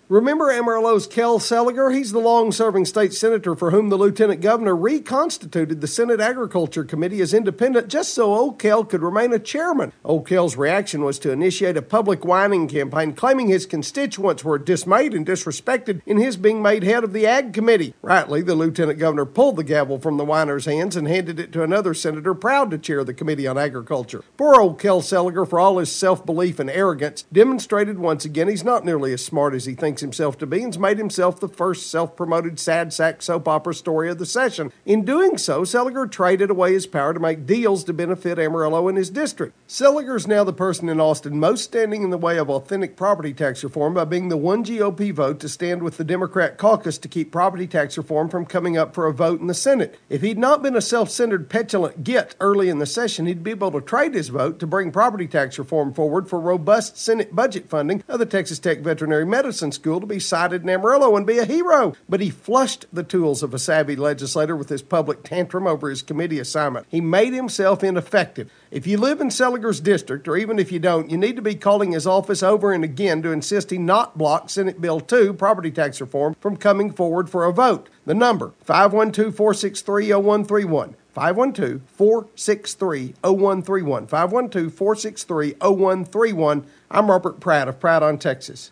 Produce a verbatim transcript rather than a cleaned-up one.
Remember Amarillo's Kel Seliger? He's the long-serving state senator for whom the lieutenant governor reconstituted the Senate Agriculture Committee as independent just so Old Kel could remain a chairman. Old Kel's reaction was to initiate a public whining campaign claiming his constituents were dismayed and disrespected in his being made head of the Ag Committee. Rightly, the lieutenant governor pulled the gavel from the whiner's hands and handed it to another senator proud to chair the Committee on Agriculture. Poor Old Kel Seliger, for all his self-belief and arrogance, demonstrated once again he's not nearly as smart as he thinks himself to be and's made himself the first self-promoted sad sack soap opera story of the session. In doing so, Seliger traded away his power to make deals to benefit Amarillo and his district. Seliger's now the person in Austin most standing in the way of authentic property tax reform by being the one G O P vote to stand with the Democrat caucus to keep property tax reform from coming up for a vote in the Senate. If he'd not been a self-centered, petulant git early in the session, he'd be able to trade his vote to bring property tax reform forward for robust Senate budget funding of the Texas Tech Veterinary Medicine School to be cited in Amarillo and be a hero. But he flushed the tools of a savvy legislator with his public tantrum over his committee assignment. He made himself ineffective. If you live in Seliger's district, or even if you don't, you need to be calling his office over and again to insist he not block Senate Bill two, property tax reform, from coming forward for a vote. The number, five one two, four six three, zero one three one. five one two, four six three, zero one three one. five one two, four six three, zero one three one. I'm Robert Pratt of Pratt on Texas.